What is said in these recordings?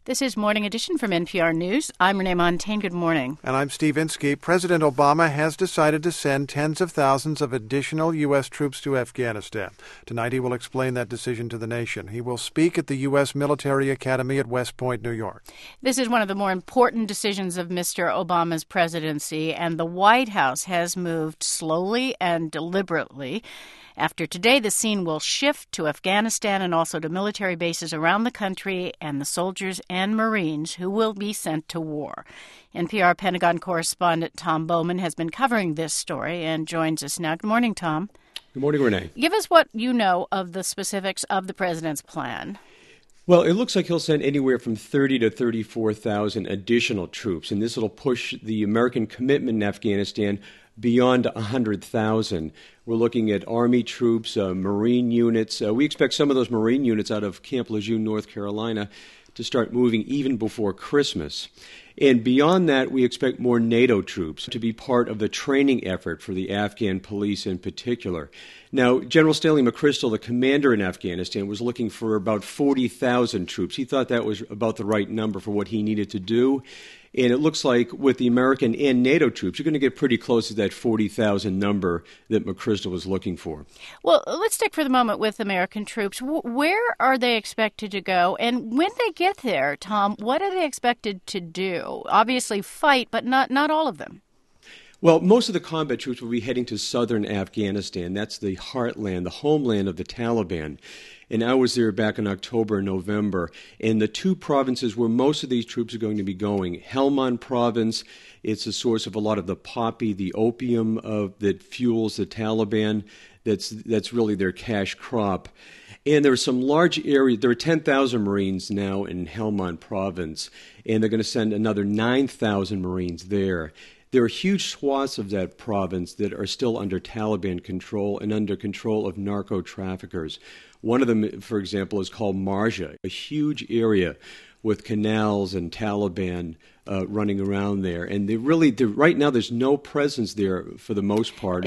This is Morning Edition from NPR News. I'm Renee Montaigne. Good morning. And I'm Steve Inskeep. President Obama has decided to send tens of thousands of additional U.S. troops to Afghanistan. Tonight he will explain that decision to the nation. He will speak at the U.S. Military Academy at West Point, New York. This is one of the more important decisions of Mr. Obama's presidency, and the White House has moved slowly and deliberately. After today, the scene will shift to Afghanistan and also to military bases around the country and the soldiers and Marines who will be sent to war. NPR Pentagon correspondent Tom Bowman has been covering this story and joins us now. Good morning, Tom. Good morning, Renee. Give us what you know of the specifics of the president's plan. Well, it looks like he'll send anywhere from 30 to 34,000 additional troops, and this will push the American commitment in Afghanistan beyond 100,000. We're looking at Army troops, Marine units. We expect some of those Marine units out of Camp Lejeune, North Carolina, to start moving even before Christmas. And beyond that, we expect more NATO troops to be part of the training effort for the Afghan police in particular. Now, General Stanley McChrystal, the commander in Afghanistan, was looking for about 40,000 troops. He thought that was about the right number for what he needed to do. And it looks like with the American and NATO troops, you're going to get pretty close to that 40,000 number that McChrystal was looking for. Well, let's stick for the moment with American troops. Where are they expected to go? And when they get there, Tom, what are they expected to do? Obviously fight, but not all of them. Well, most of the combat troops will be heading to southern Afghanistan. That's the heartland, the homeland of the Taliban. And I was there back in October and November. And the two provinces where most of these troops are going to be going, Helmand province, it's a source of a lot of the poppy, the opium that fuels the Taliban. That's really their cash crop. And there are some large areas. There are 10,000 Marines now in Helmand province, and they're going to send another 9,000 Marines there. There are huge swaths of that province that are still under Taliban control and under control of narco-traffickers. One of them, for example, is called Marja, a huge area with canals and Taliban running around there. And right now there's no presence there for the most part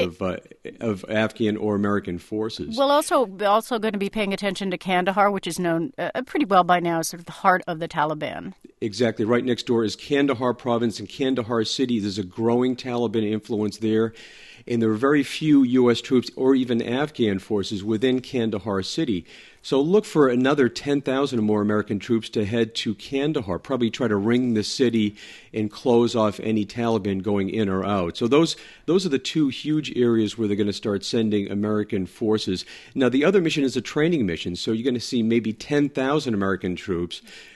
of Afghan or American forces. Well, also going to be paying attention to Kandahar, which is known pretty well by now as sort of the heart of the Taliban. Exactly. Right next door is Kandahar province. In Kandahar city, there's a growing Taliban influence there. And there are very few U.S. troops or even Afghan forces within Kandahar city. So look for another 10,000 or more American troops to head to Kandahar, probably try to ring the city and close off any Taliban going in or out. So those are the two huge areas where they're going to start sending American forces. Now, the other mission is a training mission, so you're going to see maybe 10,000 American troops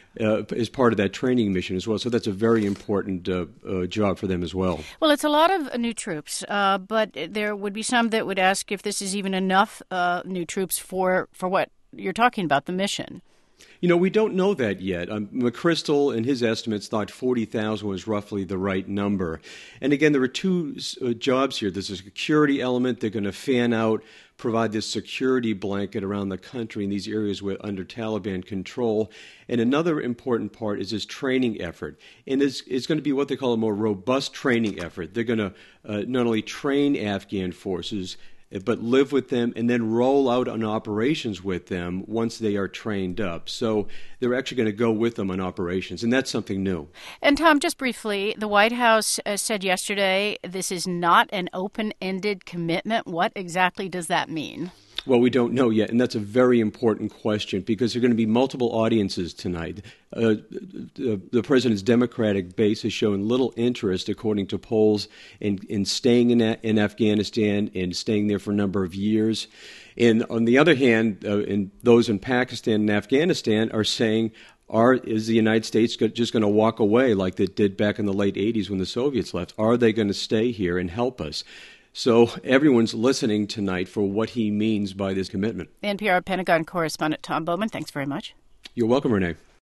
as part of that training mission as well. So that's a very important job for them as well. Well, it's a lot of new troops, but there would be some that would ask if this is even enough new troops for what you're talking about, the mission. You know, we don't know that yet. McChrystal, in his estimates, thought 40,000 was roughly the right number. And again, there are two jobs here. There's a security element. They're going to fan out, provide this security blanket around the country in these areas under Taliban control. And another important part is this training effort. And it's going to be what they call a more robust training effort. They're going to not only train Afghan forces, but live with them and then roll out on operations with them once they are trained up. So they're actually going to go with them on operations, and that's something new. And Tom, just briefly, the White House said yesterday this is not an open-ended commitment. What exactly does that mean? Well, we don't know yet, and that's a very important question because there are going to be multiple audiences tonight. The president's Democratic base has shown little interest, according to polls, in staying in Afghanistan and staying there for a number of years. And on the other hand, those in Pakistan and Afghanistan are saying, is the United States just going to walk away like they did back in the late 80s when the Soviets left? Are they going to stay here and help us? So everyone's listening tonight for what he means by this commitment. NPR Pentagon correspondent Tom Bowman, thanks very much. You're welcome, Renee.